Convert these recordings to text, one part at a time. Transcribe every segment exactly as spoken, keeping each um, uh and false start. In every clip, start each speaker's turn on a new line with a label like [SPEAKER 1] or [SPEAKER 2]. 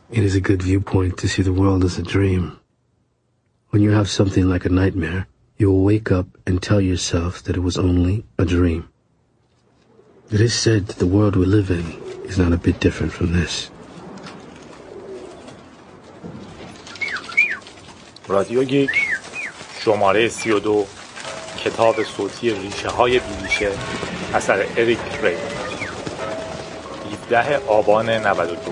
[SPEAKER 1] It is a good viewpoint to see the world as a dream. When you have something like a nightmare, you will wake up and tell yourself that it was only a dream. It is said that the world we live in is not a bit different from this.
[SPEAKER 2] رادیو گیک شماره سی و دو، کتاب صوتی ریشه های بیریشه اثر اریک ریموند، هفدهم آبان نود و دو.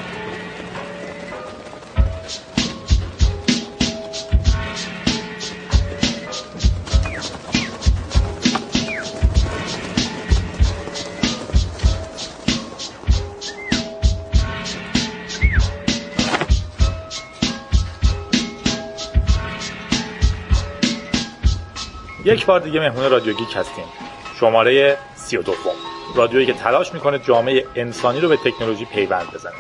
[SPEAKER 2] یک بار دیگه مهمون رادیو گیک هستیم. شماره سی و دو، رادیویی که تلاش میکنه جامعه انسانی رو به تکنولوژی پیوند بزنه.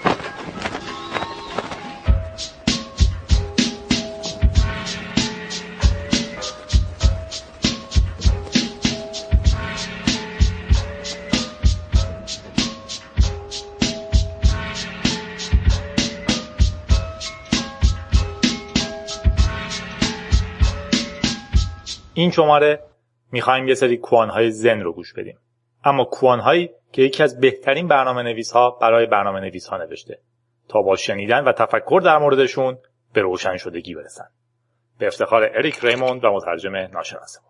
[SPEAKER 2] این شماره میخوایم یه سری کوانهای زن رو گوش بدیم. اما کوانهایی که یکی از بهترین برنامه نویس ها برای برنامه نویس ها نوشته تا با شنیدن و تفکر در موردشون به روشن شدگی برسن. به افتخار اریک ریموند و مترجم ناشناسمون.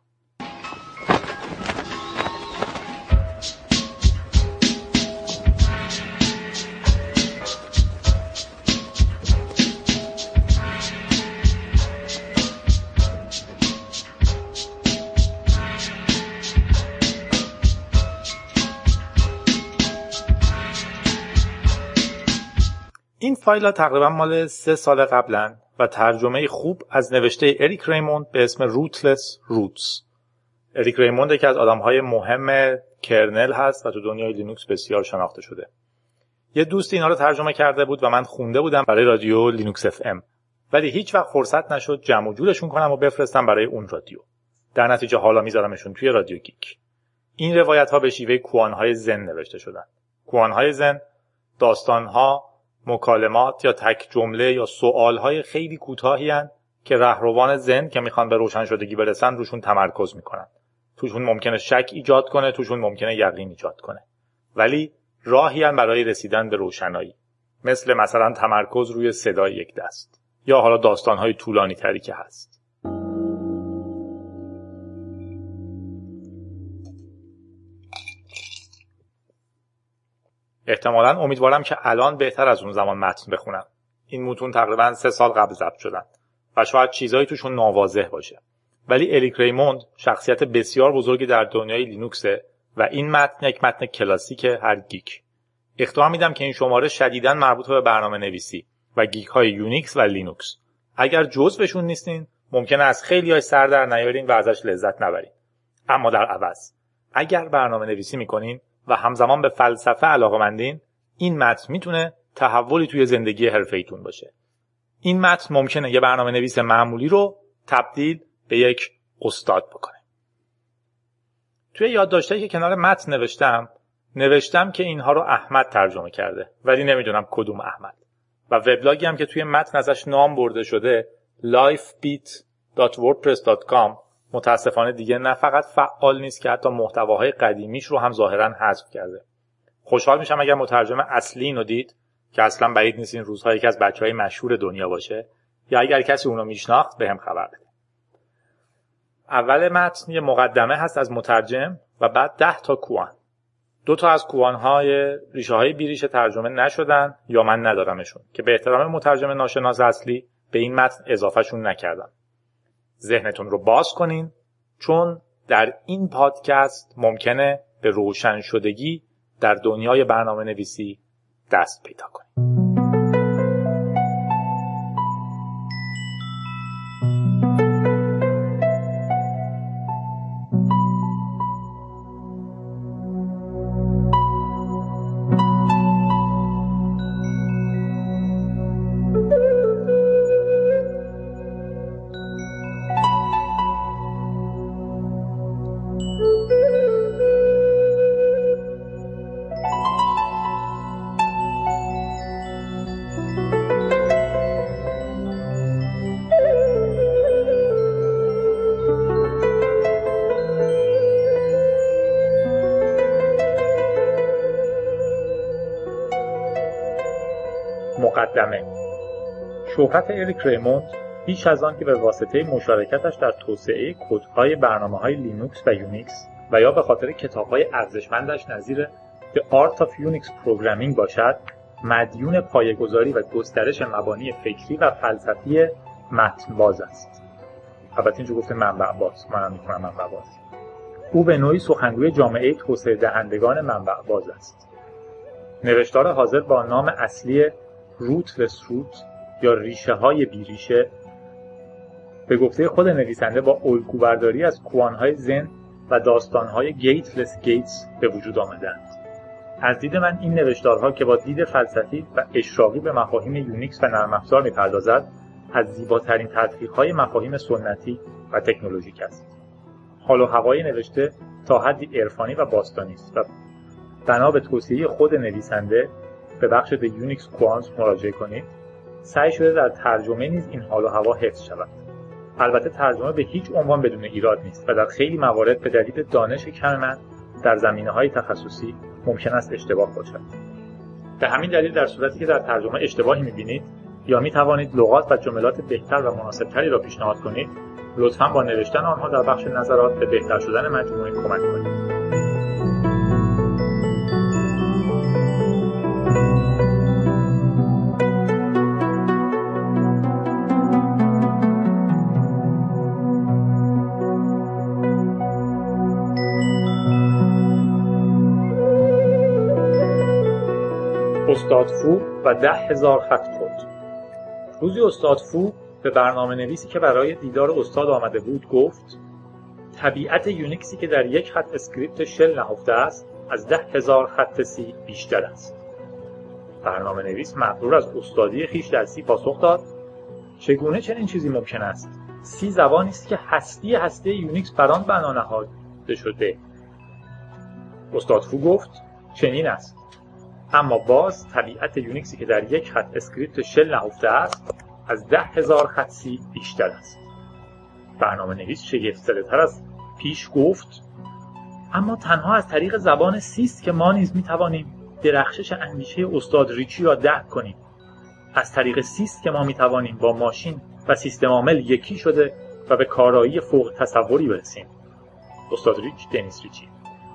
[SPEAKER 2] این فایل ها تقریبا مال سه سال قبلن و ترجمه خوب از نوشته اریک ریموند به اسم روتلس روتس. اریک ریموند یکی از آدم‌های مهم کرنل هست و تو دنیای لینوکس بسیار شناخته شده. یه دوست اینا رو ترجمه کرده بود و من خونده بودم برای رادیو لینوکس اف ام، ولی هیچ وقت فرصت نشد جمع و جورشون کنم و بفرستم برای اون رادیو. در نتیجه حالا میذارمشون توی رادیو گیک. این روایت ها به شیوه کوانهای زن نوشته شدن. کوانهای زن داستان‌ها، مکالمات یا تک جمله یا سوالهای خیلی کوتاهی هستند که رهروان زن که میخوان به روشن شدگی برسن روشون تمرکز میکنن. توشون ممکنه شک ایجاد کنه، توشون ممکنه یقین ایجاد کنه، ولی راهی هستند برای رسیدن به روشنایی، مثل مثلا تمرکز روی صدای یک دست یا حالا داستانهای طولانی تری که هست. احتمالاً امیدوارم که الان بهتر از اون زمان متن بخونم. این متون تقریباً سه سال قبل ضبط شدن و شاید چیزایی توشون ناواضح باشه. ولی اریک ریموند شخصیت بسیار بزرگی در دنیای لینوکسه و این متن یک متن کلاسیک هر گیک. اخطار میدم که این شماره شدیداً مربوط به برنامه نویسی و گیک های یونیکس و لینوکس. اگر جزوشون نیستین ممکنه از خیلی‌های سر در نیارین و ازش لذت نبرین. اما در عوض اگر برنامه نویسی میکنین و همزمان به فلسفه علاقه‌مندین، این متن میتونه تحولی توی زندگی حرفه‌ایتون باشه. این متن ممکنه یه برنامه نویس معمولی رو تبدیل به یک استاد بکنه. توی یادداشتایی که کنار متن نوشتم، نوشتم که اینها رو احمد ترجمه کرده، ولی نمیدونم کدوم احمد. و وبلاگی هم که توی متن ازش نام برده شده، لایفبیت دات وردپرس دات کام، متاسفانه دیگه نه فقط فعال نیست که حتی محتواهای قدیمیش رو هم ظاهراً حذف کرده. خوشحال میشم اگر مترجم اصلی اینو دید که اصلا بعید نیست این روزها یکی از بچهای مشهور دنیا باشه، یا اگر کسی اونو میشناخت بهم خبر بده. اول متن یه مقدمه هست از مترجم و بعد ده تا کوان. دو تا از کوانهای ریشه های بیریشه ترجمه نشدن یا من ندارمشون که به احترام مترجم ناشناس اصلی به این متن اضافهشون نکردم. ذهنتون رو باز کنین، چون در این پادکست ممکنه به روشن شدگی در دنیای برنامه نویسی دست پیدا کنید. مقدمه. شهرت اریک ریموند بیش از آن که به واسطه مشارکتش در توسعه کدهای برنامه‌های لینوکس و یونیکس و یا به خاطر کتاب‌های ارزشمندش نظیر The Art of Unix Programming باشد، مدیون پایه‌گذاری و گسترش مبانی فکری و فلسفی متن باز است. البته اینجا گفته منبع باز، منم میتونم منبع باز. او به نوعی سخنگوی جامعه توسعه دهندگان منبع باز است. نوشتار حاضر با نام اصلی روتلس روت یا ریشه های بی ریشه به گفته خود نویسنده با الگوبرداری از کوانهای زن و داستانهای گیتلس گیتس به وجود آمدند. از دید من این نوشتارها که با دید فلسفی و اشراقی به مفاهیم یونیکس و نرم افزار می‌پردازد، از زیباترین تطبیق‌های مفاهیم سنتی و تکنولوژیک است. حال و هوای نوشته تا حدی عرفانی و باستانی است و بنا به توصیه خود نویسنده به بخش The Unix Quants مراجعه کنید. سعی شده در ترجمه نیز این حال و هوا حفظ شود. البته ترجمه به هیچ عنوان بدون ایراد نیست و در خیلی موارد به دلیل دانش کم من در زمینه‌های تخصصی ممکن است اشتباه باشد. به همین دلیل در صورتی که در ترجمه اشتباهی می‌بینید یا می‌توانید لغات و جملات بهتر و مناسب‌تری را پیشنهاد کنید، لطفاً با نوشتن آنها در بخش نظرات به بهتر شدن مجموعه کمک کنید. استاد فو و ده هزار خط کد. روزی استاد فو به برنامه نویسی که برای دیدار استاد آمده بود گفت: طبیعت یونیکسی که در یک خط اسکریپت شل نهفته است از ده هزار خط سی بیشتر است. برنامه نویس مغرور از استادی خویش در سی پاسخ داد: چگونه چنین چیزی ممکن است؟ سی زبانی است که هستی هسته یونیکس بر آن بنا نهاده شده. استاد فو گفت: چنین است. اما باز طبیعت یونیکسی که در یک خط اسکریپت شل نهفته است از ده هزار خط سی بیشتر است. برنامه نویس شگفت‌زده‌تر از پیش گفت: اما تنها از طریق زبان سی است که ما نیز می‌توانیم درخشش اندیشه استاد ریچی را درک کنیم. از طریق سی است که ما می‌توانیم با ماشین و سیستم عامل یکی شده و به کارایی فوق تصوری برسیم. استاد ریچ، دنیس ریچی.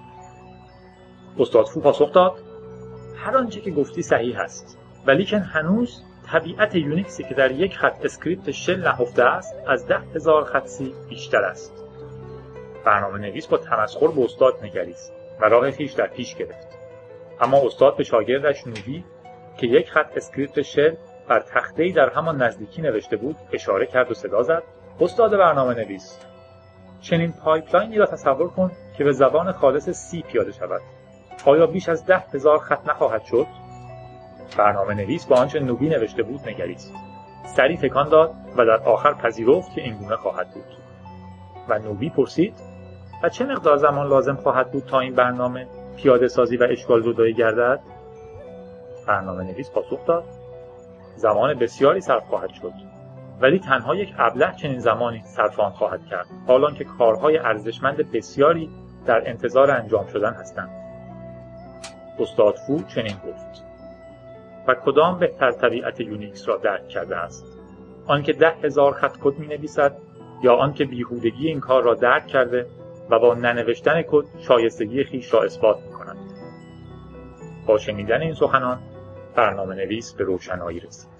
[SPEAKER 2] استاد فو پاسخ داد: هر آنچه که گفتی صحیح است، ولیکن هنوز طبیعت یونیکسی که در یک خط اسکریپت شل نهفته است از ده هزار خط سی بیشتر است. برنامه نویس با تمسخر به استاد نگریست و راه خویش در پیش گرفت. اما استاد به شاگردش نوبی که یک خط اسکریپت شل بر تخته‌ای در همان نزدیکی نوشته بود اشاره کرد و صدا زد: استاد برنامه نویس، چنین پایپلاینی را تصور کن که به زبان خالص سی پیاده شود. آیا بیش از ده هزار خط نخواهد شد؟ برنامه نویس با آنچه نوبی نوشته بود نگریست. سری تکان داد و در آخر پذیرفت که اینگونه خواهد بود. و نوبی پرسید: و چه مقدار زمان لازم خواهد بود تا این برنامه پیاده سازی و اشکال زدایی گردد؟ برنامه نویس پاسخ داد: زمان بسیاری صرف خواهد شد، ولی تنها یک ابله چنین زمانی صرف آن خواهد کرد، حالان که کارهای ارزشمند بسیاری در انتظار انجام شدن هستند. استاد فو چنین گفت: و کدام بهتر طبیعت یونیکس را درک کرده است؟ آنکه ده هزار خط کد می نویسد یا آنکه بیهودگی این کار را درک کرده و با ننوشتن کد شایستگی خویش را اثبات می کند؟ با شنیدن این سخنان برنامه نویس به روشنایی رسید.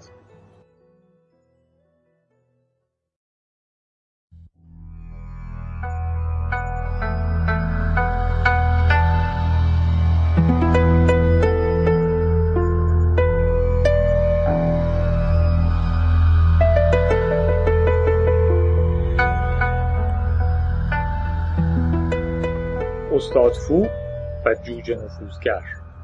[SPEAKER 2] استاد فو و جوجه نفوذگر.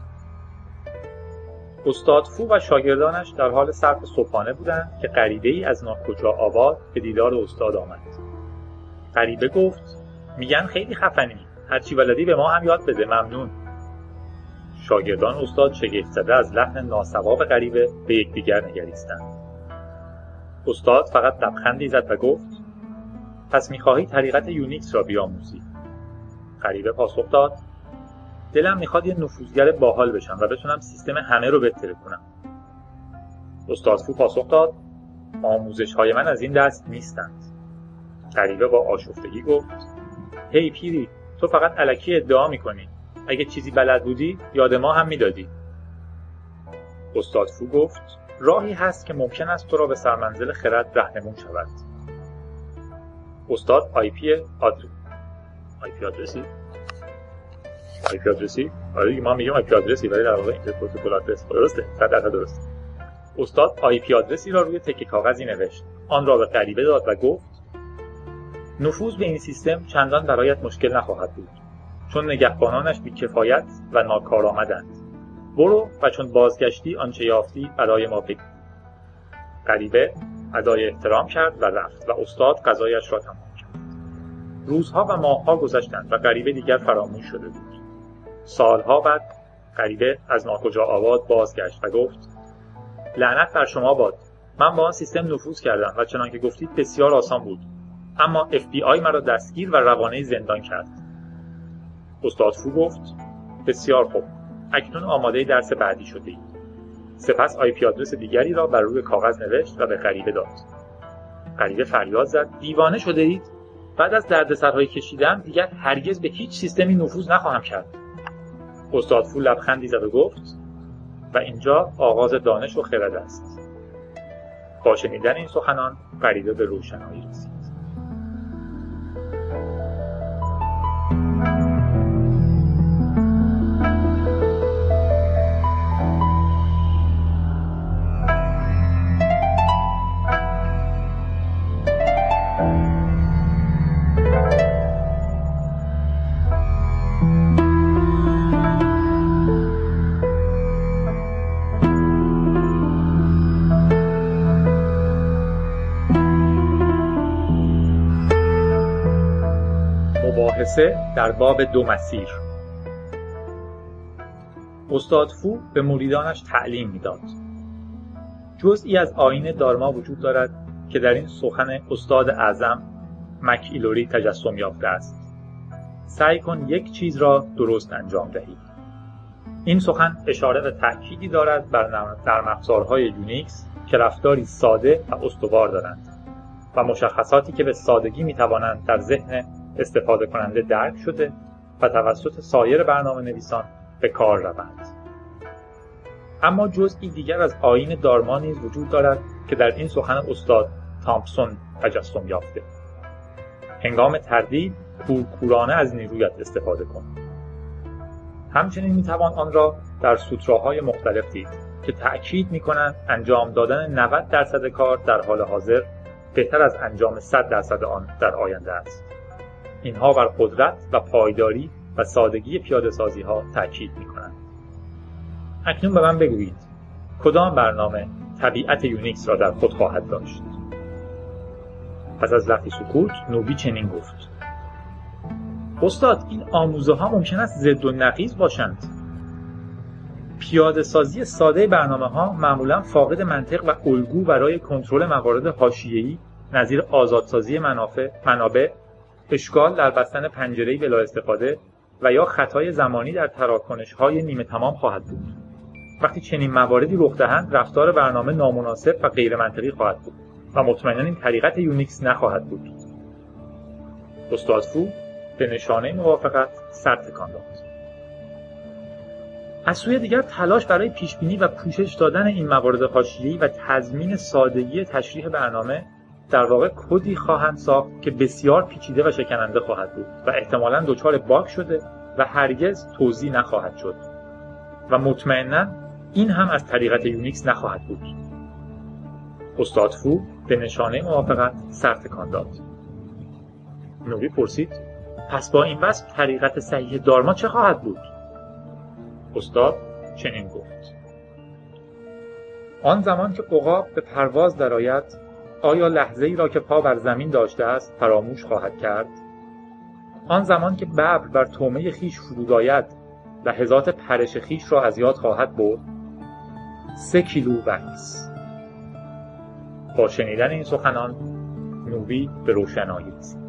[SPEAKER 2] استاد فو و شاگردانش در حال صرف صبحانه بودند که غریبه‌ای از ناکجا آباد به دیدار استاد آمد. غریبه گفت: میگن خیلی خفنی، هرچی بلدی به ما هم یاد بده، ممنون. شاگردان استاد شگفت‌زده از لحن ناصواب غریبه به یکدیگر نگریستند. استاد فقط لبخندی زد و گفت: پس می‌خواهی طریقت یونیکس را بیاموزی؟ غریبه پاسخ داد: دلم میخواد یه نفوذگر باحال بشم و بتونم سیستم همه رو بهتر کنم. استاد فو پاسخ داد: آموزش‌های من از این دست نیستند. غریبه با آشفتگی گفت: هی پیری، تو فقط الکی ادعا می‌کنی. اگه چیزی بلد بودی یاد ما هم میدادی. استاد فو گفت: راهی هست که ممکن است تو را به سرمنزل خرد راهنمون شود. استاد آی پی آدرس آی پی آدرسی آی پی آدرسی آره ما میگیم آی پی آدرسی ولی در واقع اینترنت پروتکل آدرس درسته. صد درصد درسته. استاد آی پی آدرسی را روی تکه کاغذی نوشت. آن را به غریبه داد و گفت: نفوذ به این سیستم چندان برایت مشکل نخواهد بود، چون نگهبانانش بی‌کفایت و ناکارآمدند. برو و چون بازگشتی آنچه یافتی برای ما بگو. غریبه ادای احترام کرد و رفت و استاد غذایش را تمام کرد. روزها و ماهها گذشتند و غریبه دیگر فراموش شده بود. سالها بعد غریبه از ناکجا آباد بازگشت و گفت: لعنت بر شما باد. من با آن سیستم نفوذ کردم و چنانکه گفتید بسیار آسان بود، اما اف بی آی مرا دستگیر و روانه زندان کرد. استاد فو گفت: بسیار خوب، اکنون آماده درس بعدی شده اید. سپس آی پی آدرس دیگری را بر روی کاغذ نوشت و به غریبه داد. غریبه فریاد زد: دیوانه شده اید؟ بعد از دردسرهای کشیدن دیگر هرگز به هیچ سیستمی نفوذ نخواهم کرد. استاد فو لبخندی زد و گفت: و اینجا آغاز دانش و خرد است. با شنیدن این سخنان غریبه به روشنایی رسید. مباحثه در باب دو مسیر. استاد فو به مریدانش تعلیم میداد. جزئی از آیین دارما وجود دارد که در این سخن استاد اعظم مک ایلوری تجسم یافته است. سعی کن یک چیز را درست انجام دهی. این سخن اشاره و تأکیدی دارد بر نرم افزارهای یونیکس که رفتاری ساده و استوار دارند و مشخصاتی که به سادگی میتوانند در ذهن استفاده کننده درک شده و توسط سایر برنامه نویسان به کار روند. اما جزئی دیگر از آیین دارما نیز وجود دارد که در این سخن استاد تامپسون تجسم یافته. هنگام تردید کورکورانه از نیرویت استفاده کن. همچنین میتوان آن را در سوتراهای مختلف دید که تأکید میکنند انجام دادن نود درصد کار در حال حاضر بهتر از انجام صد درصد آن در آینده است. اینها بر قدرت و پایداری و سادگی پیاده سازی ها تأکید می کنند. اکنون به من بگویید کدام برنامه طبیعت یونیکس را در خود خواهد داشت؟ پس از لحظی سکوت نوبی چنین گفت: استاد، این آموزه ها ممکن است ضد و نقیض باشند. پیاده سازی ساده برنامه ها معمولا فاقد منطق و الگو برای کنترل موارد حاشیه‌ای نظیر آزادسازی منافع منابع، اشکال در بستن پنجره‌ای بلا استفاده و یا خطای زمانی در تراکنش‌های نیمه تمام خواهد بود. وقتی چنین مواردی رخ دهند، رفتار برنامه نامناسب و غیر منطقی خواهد بود و مطمئناً این طریقت یونیکس نخواهد بود. استاد فو به نشانه موافقت سر تکان داد. از سوی دیگر تلاش برای پیشبینی و پوشش دادن این موارد حاشیه‌ای و تضمین سادگی تشریح برنامه در واقع کدی خواهند ساخت که بسیار پیچیده و شکننده خواهد بود و احتمالاً دچار باگ شده و هرگز توزیع نخواهد شد و مطمئناً این هم از طریقت یونیکس نخواهد بود. استاد فو به نشانه موافقت سر تکان داد. نوبی پرسید: پس با این وصف طریقت صحیح دارما چه خواهد بود؟ استاد چنین گفت: آن زمان که عقاب به پرواز درآید، آیا لحظه‌ای را که پا بر زمین داشته است فراموش خواهد کرد؟ آن زمان که ببر بر طعمه خیش فرود آید، لحظات پرش خیش را از یاد خواهد برد؟ سه کیلو وکس. با شنیدن این سخنان نوبی به روشنایی رسید.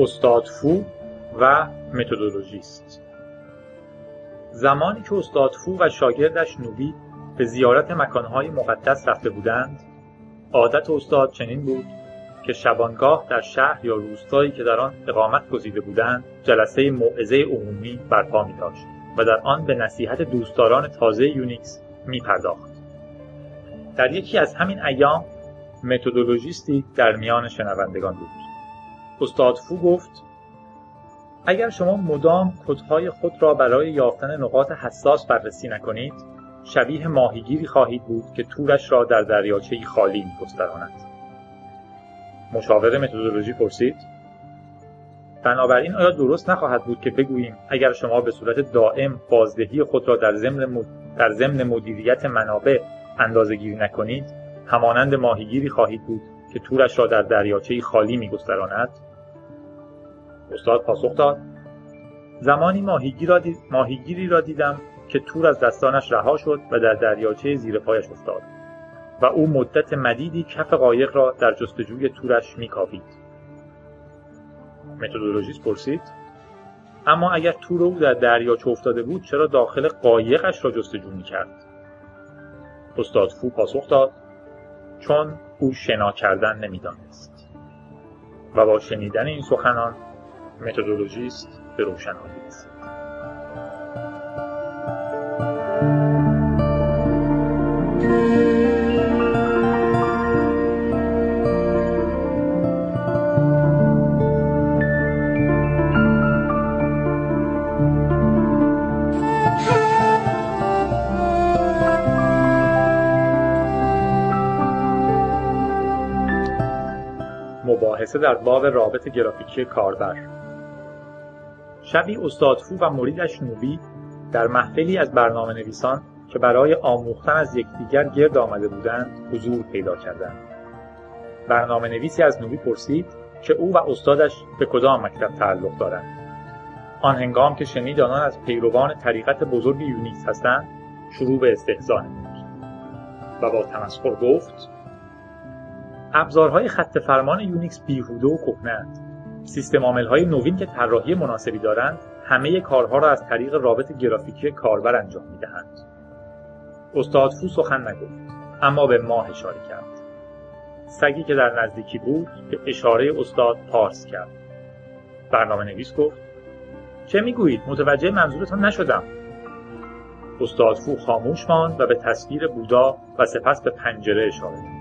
[SPEAKER 2] استاد فو و متدولوژیست. زمانی که استاد فو و شاگردش نوبی به زیارت مکانهای مقدس رفته بودند، عادت استاد چنین بود که شبانگاه در شهر یا روستایی که در آن اقامت گزیده بودند جلسه موعظه عمومی برپا می‌داشت و در آن به نصیحت دوستداران تازه یونیکس می‌پرداخت. در یکی از همین ایام متدولوژیستی در میان شنوندگان بود. استاد فو گفت: اگر شما مدام کدهای خود را برای یافتن نقاط حساس بررسی نکنید، شبیه ماهیگیری خواهید بود که تورش را در دریاچه‌ای خالی می‌گستراند. مشاور متدولوژی پرسید: بنابراین آیا درست نخواهد بود که بگوییم اگر شما به صورت دائم بازدهی خود را در ضمن مد... در ضمن مدیریت منابع اندازه‌گیری نکنید، همانند ماهیگیری خواهید بود که تورش را در دریاچه‌ای خالی می‌گستراند؟ استاد پاسخ داد: زمانی ماهیگیر را دید... ماهیگیری را دیدم که تور از دستانش رها شد و در دریاچه زیر پایش افتاد و او مدت مدیدی کف قایق را در جستجوی تورش می‌کاوید. متدولوژیست پرسید: اما اگر تور او در دریاچه افتاده بود چرا داخل قایقش را جستجو می‌کرد؟ استاد فو پاسخ داد: چون او شنا کردن نمی‌دانست. و با شنیدن این سخنان متدولوژیست به روشنایی رسید. مباحثه در باب رابط گرافیکی کاربر. شبی استاد فو و مریدش نوبی در محفلی از برنامه نویسان که برای آموختن از یکدیگر گرد آمده بودند حضور پیدا کردند. برنامه نویسی از نوبی پرسید که او و استادش به کدام مکتب تعلق دارند. آن هنگام که شنید آنان از پیروان طریقت بزرگ یونیکس هستند، شروع به استهزا نمود و با تمسخر گفت: ابزارهای خط فرمان یونیکس بیهوده و کهنه‌اند. سیستم عامل‌های نوین که طراحی مناسبی دارند، همه کارها را از طریق رابط گرافیکی کاربر انجام می‌دهند. استاد فو سخن نگفت، اما به ماه اشاره کرد. سگی که در نزدیکی بود به اشاره استاد پارس کرد. برنامه نویس گفت: چه میگویید؟ متوجه منظورتان نشدم. استاد فو خاموش ماند و به تصویر بودا و سپس به پنجره اشاره کرد.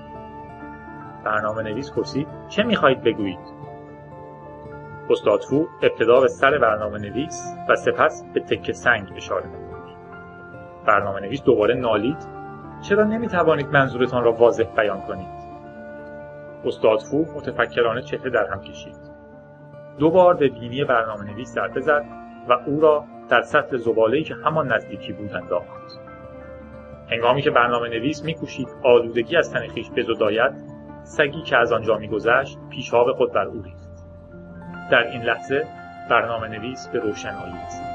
[SPEAKER 2] برنامه نویس پرسید: چه میخواهید بگویید؟ استاد فو ابتدا به سر برنامه نویس و سپس به تکه سنگ اشاره نمود. برنامه نویس دوباره نالید: چرا نمیتوانید منظورتان را واضح بیان کنید؟ استاد فو متفکرانه چهره در هم کشید. دو بار به بینی برنامه نویس ضربه زد و او را در سطل زباله‌ای که همان نزدیکی بود انداخت. هنگامی که برنامه نویس میکوشید آلودگی از تن خویش بزداید، سگی که از آنجا میگذشت پیشاب خود بر او ریخت. در این لحظه برنامه نویس به روشنایی رسید.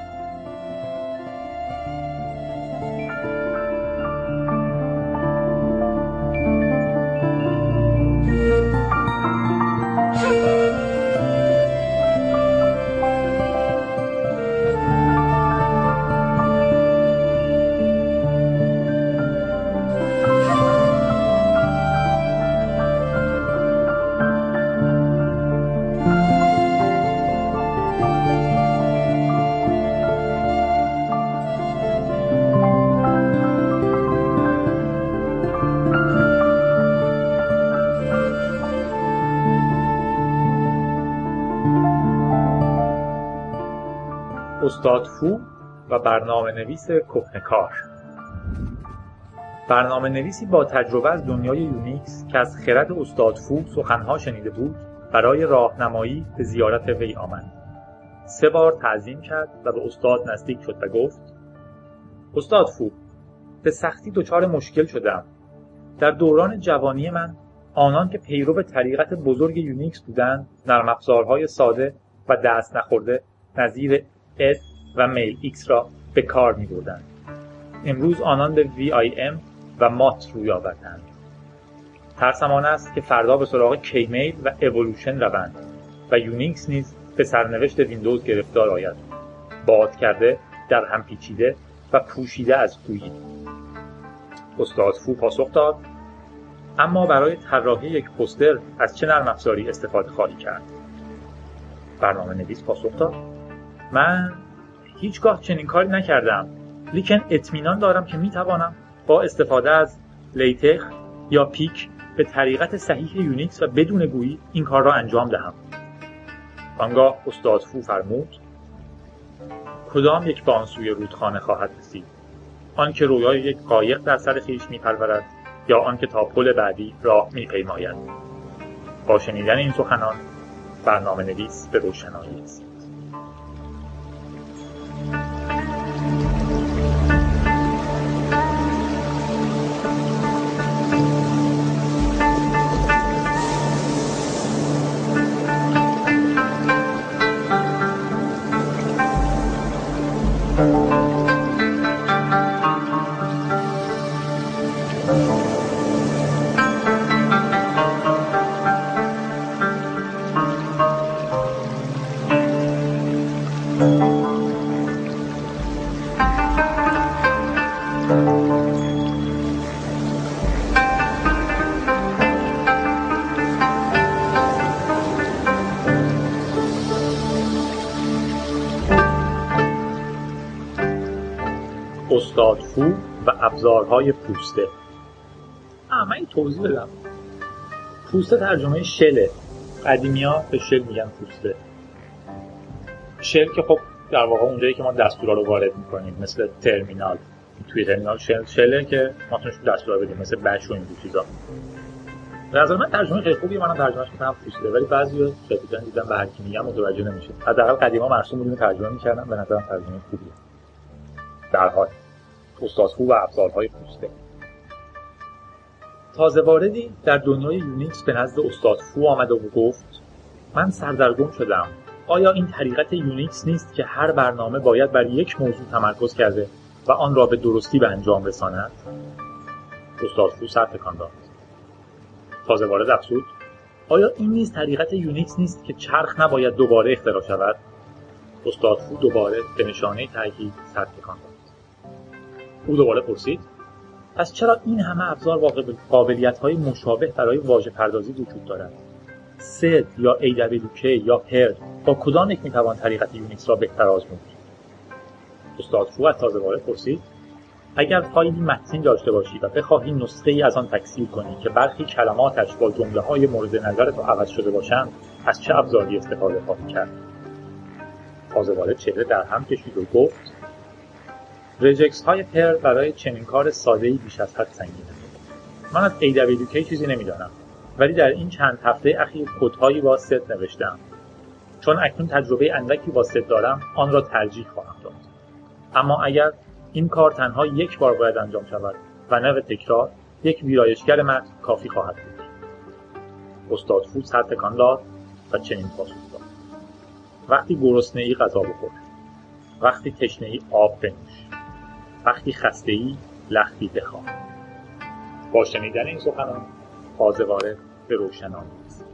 [SPEAKER 2] استاد فو و برنامه نویس کهنه‌کار. برنامه نویسی با تجربه از دنیای یونیکس که از خرد استاد فو سخنها شنیده بود، برای راهنمایی به زیارت وی آمد. سه بار تعظیم کرد و به استاد نزدیک شد و گفت: استاد فو، به سختی دچار مشکل شدم. در دوران جوانی من، آنان که پیرو طریقت بزرگ یونیکس بودند، نرم افزارهای ساده و دست نخورده نظیر اد و میل ایکس را به کار می بردند. امروز آنان به وی آی ام و مات روی آوردند. ترسم آن است که فردا به سراغ کی میل و اِوولوشن روند و یونیکس نیز به سرنوشت ویندوز گرفتار آید، باد کرده، در هم پیچیده و پوشیده از گویی. استاد فو پاسخ داد: اما برای طراحی یک پوستر از چه نرم افزاری استفاده خواهی کرد؟ برنامه نویس پاسخ داد: من هیچگاه چنین کاری نکردم، لیکن اطمینان دارم که میتوانم با استفاده از لیتکس یا پیک به طریقت صحیح یونیکس و بدون گویی این کار را انجام دهم. آنگاه استاد فو فرمود: کدام یک به آن سوی رودخانه خواهد رسید؟ آن که رویای یک قایق در سر خویش میپرورد یا آن که تا پل بعدی راه میپیماید؟ با شنیدن این سخنان برنامه نویس به روشنایی است. استاد فو و ابزارهای پوسته. آه من این توضیح بدم. پوسته ترجمه شله. قدیمی‌ها به شل میگن پوسته. شل که خب در واقع اونجایی که ما دستورا رو وارد میکنیم، مثل ترمینال. توی ترمینال شل شله که ما تونش دستورا بدیم، مثل بش و این چیزا. به نظر من ترجمه خیلی خوبیه، منم ترجمهش میکنم پوسته، ولی بعضیا شدیداً دیدم به هر کی میگم متوجه نمیشه. حداقل قدیما مرسوم بودیم ترجمه میکردن، به نظرم ترجمه خوبیه. در حال استاد فو و ابزارهای پوسته. تازه واردی در دنیای یونیکس به نزد استاد فو آمد و گفت: من سردرگم شدم. آیا این طریقت یونیکس نیست که هر برنامه باید بر یک موضوع تمرکز کرده و آن را به درستی به انجام رساند؟ استاد فو سر تکان داد. تازه وارد افزود: آیا این نیز طریقت یونیکس نیست که چرخ نباید دوباره اختراع شود؟ استاد فو دوباره به نشانه تأکید سر تکان داد. او دوباره پرسید: پس چرا این همه ابزار و قابلیت‌های مشابه برای واژه پردازی وجود دارد؟ سد یا ای دبلیو کی یا پرل، با کدام یک میتوان طریقت یونیکس را بهتر آزمود؟ استاد فو از تازه وارد پرسید: اگر فایلی متنی داشته باشی و بخواهی نسخه ای از آن تکثیر کنی که برخی کلماتش با جمله‌های مورد نظرت عوض شده باشند، از چه ابزاری استفاده خواهی کرد؟ تازه وارد چهره در هم کشید و گفت: رجکس های پرل برای چنین کار ساده‌ای بیش از حد سنگینه. من از ای دبلیو کی چیزی نمیدانم، ولی در این چند هفته اخیر کدهایی با ست نوشتم. چون اکنون تجربه اندکی با ست دارم، آن را ترجیح خواهم داد. اما اگر این کار تنها یک بار باید انجام شود و نه به تکرار، یک ویرایشگر متن کافی خواهد بود. استاد فو سر تکان داد و چنین پاسخ داد: وقتی گرسنه‌ای غذا بخور، وقتی تشنه‌ای آب بنوش، وقتی خسته‌ای لختی بخواه. با شنیدن این سخنان تازه وارد به روشنایی است.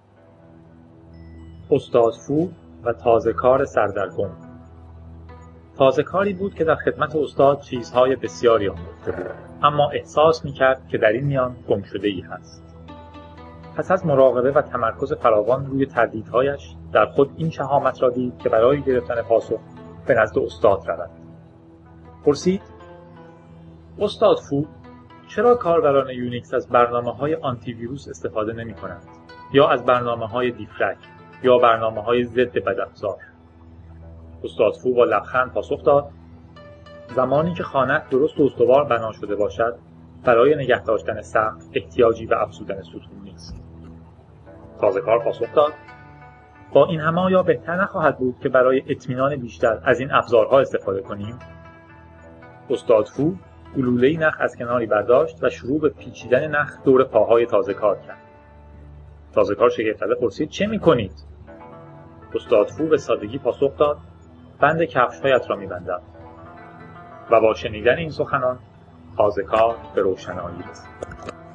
[SPEAKER 2] استاد فو و تازه کار سردرگم. تازه کاری بود که در خدمت استاد چیزهای بسیاری آموخته بود، اما احساس می‌کرد که در این میان گمشده‌ای هست. پس از مراقبه و تمرکز فراوان روی تردیدهایش در خود این شهامت را دید که برای گرفتن پاسخ به نزد استاد رود. پرسید: استاد فو، چرا کاربران یونیکس از برنامه‌های آنتی ویروس استفاده نمی‌کنند یا از برنامه‌های دیفرگ یا برنامه‌های ضد بدافزار؟ استاد فو با لبخند پاسخ داد: زمانی که خانه درست و استوار بنا شده باشد، برای نگه داشتن سقف احتیاجی به افزودن ستون نیست. تازه‌کار پاسخ داد: با این همه آیا بهتر نخواهد بود که برای اطمینان بیشتر از این ابزارها استفاده کنیم؟ استاد فو گلوله‌ای نخ از کناری برداشت و شروع به پیچیدن نخ دور پاهای تازه‌کار کرد. تازه‌کار شگفت‌زده پرسید: چه می‌کنید؟ استاد فو به سادگی پاسخ داد: بند کفش‌هایت را می‌بندم. و با شنیدن این سخنان تازه‌کار به روشنایی رسید.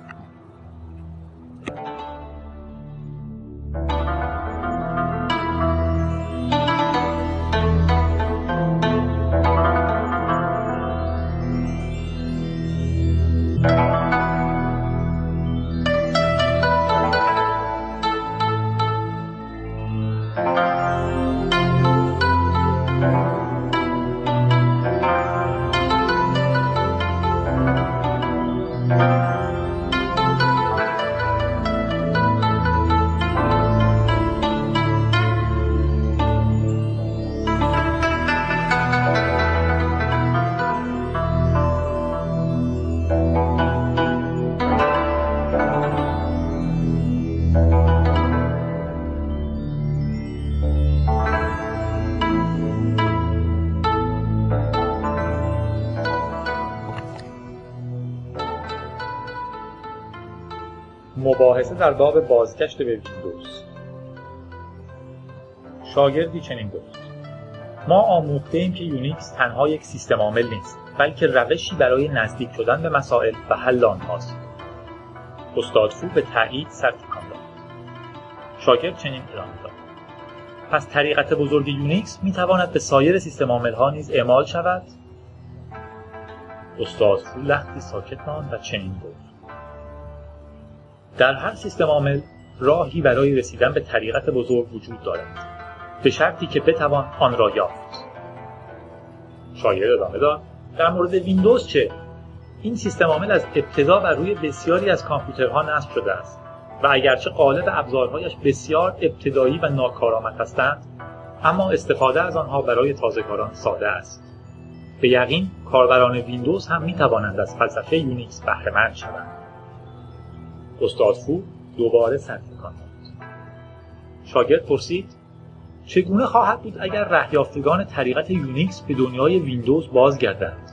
[SPEAKER 2] مباحثه در باب بازگشت به ویندوز. شاگردی چنین گفت: ما آموخته ایم که یونیکس تنها یک سیستم عامل نیست، بلکه روشی برای نزدیک شدن به مسائل و حل آنهاست. استاد فو به تایید سر تکان داد. شاگرد چنین ادامه داد: پس طریقت بزرگ یونیکس می تواند به سایر سیستم عامل ها نیز اعمال شود؟ استاد فو لحظی ساکت ماند و چنین گفت: در هر سیستم عامل راهی برای رسیدن به طریقت بزرگ وجود دارد، به شرطی که بتوان آن را یافت. شاگرد ادامه داد: در مورد ویندوز چه؟ این سیستم عامل از ابتدا بر روی بسیاری از کامپیوترها نصب شده است و اگرچه قالب ابزارهایش بسیار ابتدایی و ناکارآمد هستند، اما استفاده از آنها برای تازه‌کاران ساده است. به یقین کاربران ویندوز هم می توانند از فلسفه یونیکس بهره مند شوند. استاد فو دوباره سر تکان داد. شاگرد پرسید: چگونه خواهد بود اگر رهیافتگان طریقت یونیکس به دنیای ویندوز بازگردند؟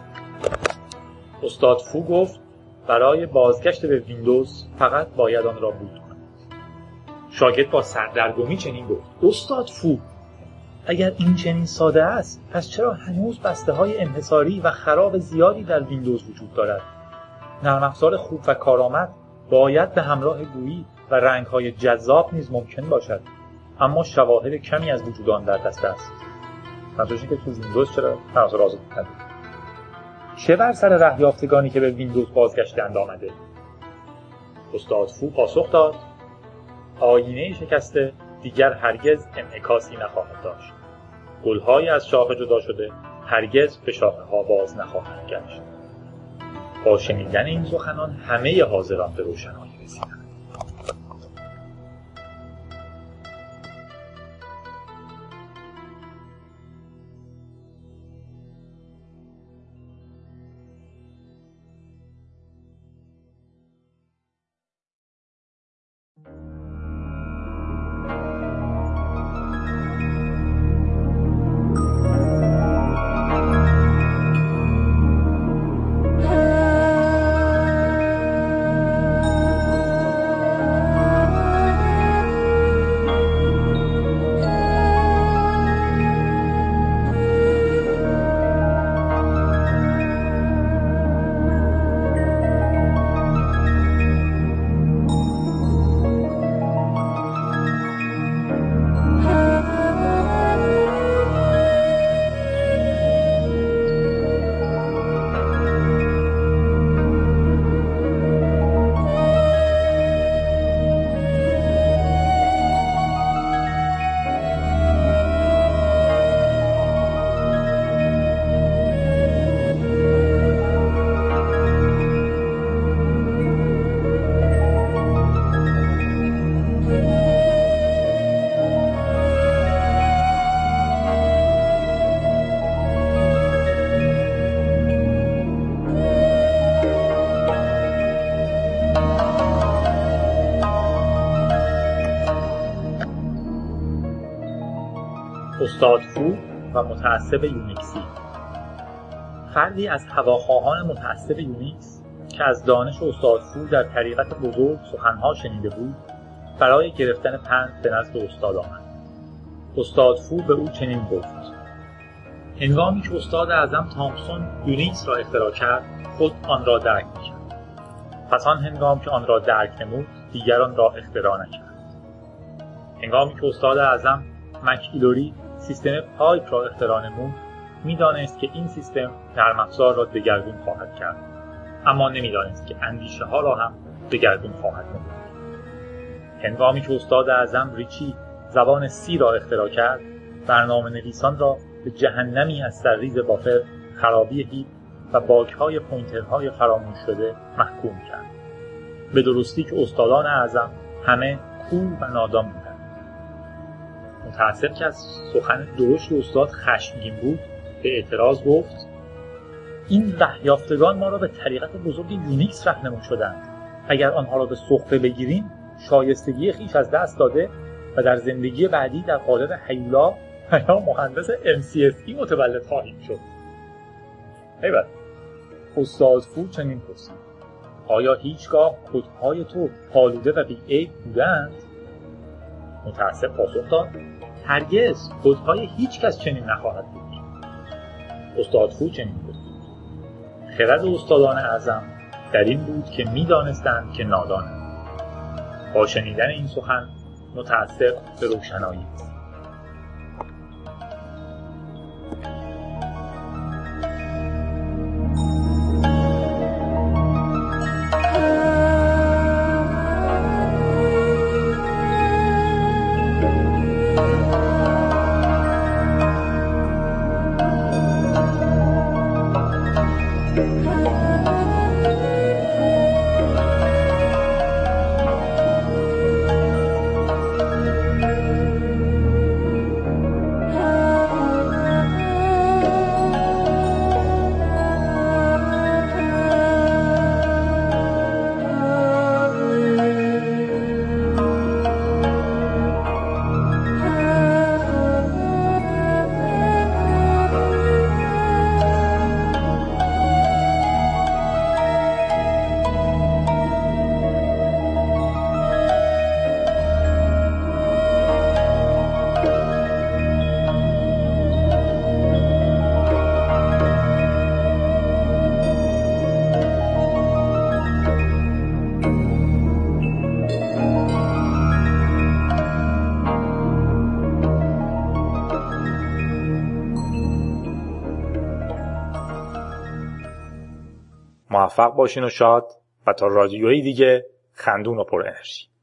[SPEAKER 2] استاد فو گفت: برای بازگشت به ویندوز فقط باید آن را بود کنید. شاگرد با سردرگمی چنین گفت: استاد فو، اگر این چنین ساده است، پس چرا هنوز بسته‌های انحصاری و خراب زیادی در ویندوز وجود دارد؟ نرم افزار خوب و کارآمد باید به همراه گویی و رنگ‌های جذاب نیز ممکن باشد، اما شواهد کمی از وجود آن در دست است. منظورش که تو ویندوز چرا عناصر آزاد ندارد؟ چه بر سر رهیافتگانی که به ویندوز بازگشتند آمده؟ استاد فو پاسخ داد: آینه شکسته دیگر هرگز انعکاسی نخواهد داشت. گل‌های از شاخه جدا شده هرگز به شاخه‌ها باز نخواهند گشت. با شنیدن این سخنان همه حاضران به روشنایی رسیدند. استاد فو و متعصب یونیکسی. فردی از هواخواهان متعصب یونیکس که از دانش استاد فو در طریقت بزرگ سخنها شنیده بود، برای گرفتن پند به نزد استاد آمد. استاد فو به او چنین گفت: هنگامی که استاد اعظم تامسون یونیکس را اختراع کرد، خود آن را درک نکرد. پس آن هنگام که آن را درک نمود، دیگران را اختراع نکرد. هنگامی که استاد اعظم مک ایلوری سیستم پایپ را اختراع نمود، می‌دانست که این سیستم نرم افزار را دگرگون خواهد کرد، اما نمی‌دانست که اندیشه ها را هم دگرگون خواهد نمود. هنگامی که استاد اعظم ریچی زبان سی را اختراع کرد، برنامه نویسان را به جهنمی از سرریز بافر، خرابی هیپ و باگ‌های پوینترهای فراموش شده محکوم کرد. به درستی که استادان اعظم همه کور و نادان بودند. متأسف که از سخن درشت استاد خشمگین بود، به اعتراض گفت: این رهیافتگان ما را به طریقت بزرگ یونیکس رهنمون شدند. اگر آنها را به سخره بگیریم، شایستگی خویش از دست داده و در زندگی بعدی در قالب هیولا یا مهندس ام سی اس ای متولد خواهیم شد. ایوه استاد فو چنین پرسید: آیا هیچگاه کدهای تو پالوده و بی‌عیب بودند؟ متأسف پاسخ داد: هرگز، کدهای هیچ کس چنین نخواهد بود. استاد فو چنین گفت: خرد استادان اعظم در این بود که می دانستند که نادانند. با شنیدن این سخن متأسف به روشنایی است. موفق باشین و شاد، و تا رادیویی دیگه خندون و پر انرژی.